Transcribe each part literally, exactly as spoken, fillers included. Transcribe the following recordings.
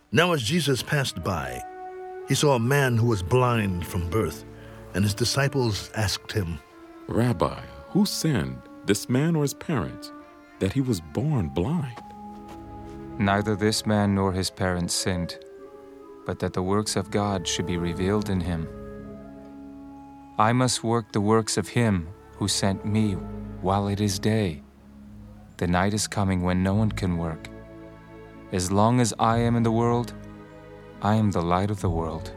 Now as Jesus passed by, he saw a man who was blind from birth, and his disciples asked him, Rabbi, who sinned, this man or his parents, that he was born blind? Neither this man nor his parents sinned, but that the works of God should be revealed in him. I must work the works of him who sent me while it is day. The night is coming when no one can work. As long as I am in the world, I am the light of the world.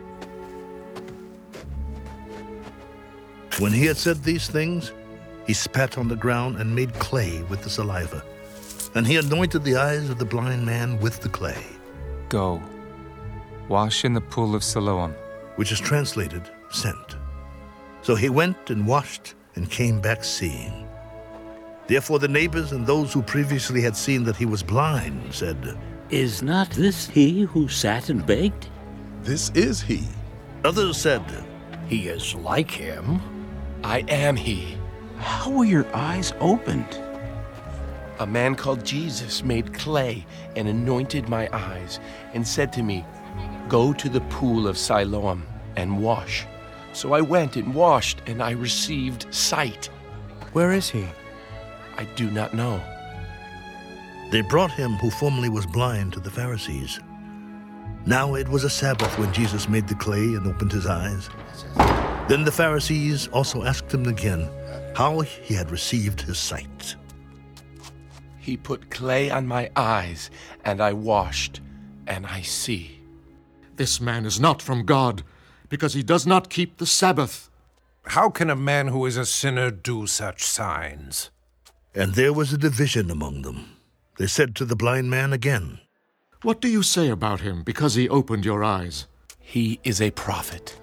When he had said these things, he spat on the ground and made clay with the saliva. And he anointed the eyes of the blind man with the clay. Go, wash in the pool of Siloam, which is translated, sent. So he went and washed and came back seeing. Therefore the neighbors and those who previously had seen that he was blind said, Is not this he who sat and begged? This is he. Others said, He is like him. I am he. How were your eyes opened? A man called Jesus made clay and anointed my eyes and said to me, Go to the pool of Siloam and wash. So I went and washed, and I received sight. Where is he? I do not know. They brought him who formerly was blind to the Pharisees. Now it was a Sabbath when Jesus made the clay and opened his eyes. Then the Pharisees also asked him again how he had received his sight. He put clay on my eyes, and I washed, and I see. This man is not from God, because he does not keep the Sabbath. How can a man who is a sinner do such signs? And there was a division among them. They said to the blind man again, What do you say about him because he opened your eyes? He is a prophet.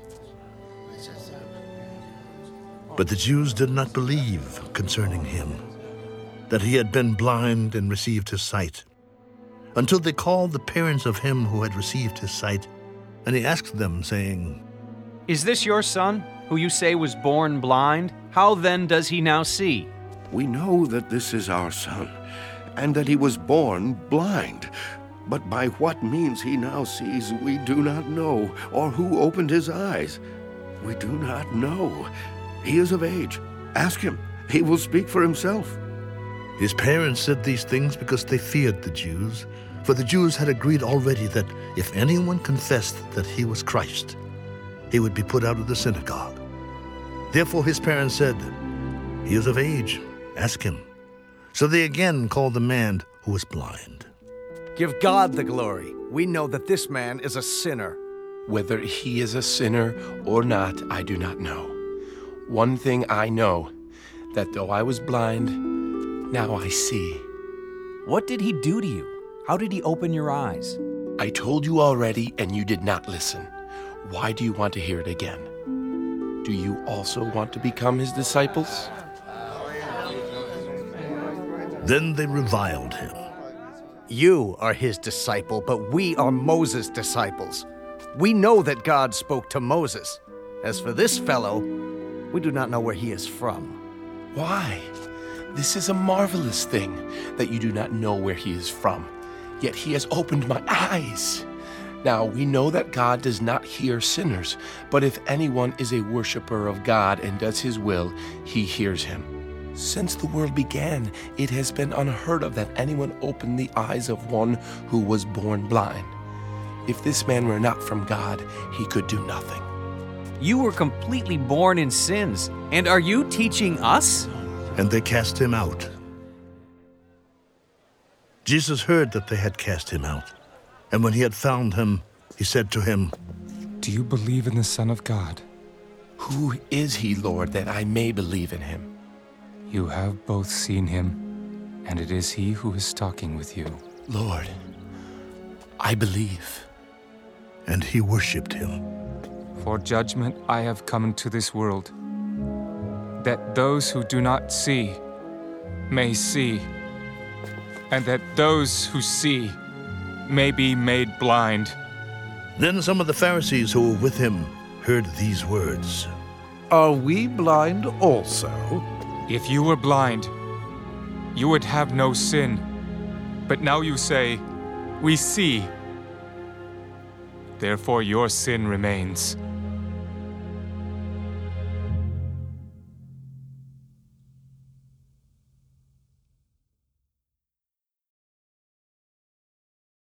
But the Jews did not believe concerning him, that he had been blind and received his sight, until they called the parents of him who had received his sight, and he asked them, saying, Is this your son, who you say was born blind? How then does he now see? We know that this is our son, and that he was born blind. But by what means he now sees, we do not know, or who opened his eyes. We do not know. He is of age. Ask him. He will speak for himself. His parents said these things because they feared the Jews, for the Jews had agreed already that if anyone confessed that he was Christ, he would be put out of the synagogue. Therefore his parents said, He is of age. Ask him. So they again called the man who was blind. Give God the glory. We know that this man is a sinner. Whether he is a sinner or not, I do not know. One thing I know, that though I was blind, now I see. What did he do to you? How did he open your eyes? I told you already, and you did not listen. Why do you want to hear it again? Do you also want to become his disciples? Then they reviled him. You are his disciple, but we are Moses' disciples. We know that God spoke to Moses. As for this fellow, we do not know where he is from. Why? This is a marvelous thing, that you do not know where he is from. Yet he has opened my eyes. Now we know that God does not hear sinners, but if anyone is a worshiper of God and does his will, he hears him. Since the world began, it has been unheard of that anyone opened the eyes of one who was born blind. If this man were not from God, he could do nothing. You were completely born in sins, and are you teaching us? And they cast him out. Jesus heard that they had cast him out, and when he had found him, he said to him, Do you believe in the Son of God? Who is he, Lord, that I may believe in him? You have both seen him, and it is he who is talking with you. Lord, I believe. And he worshipped him. For judgment I have come into this world, that those who do not see may see, and that those who see may be made blind. Then some of the Pharisees who were with him heard these words. Are we blind also? If you were blind, you would have no sin. But now you say, We see, Therefore your sin remains.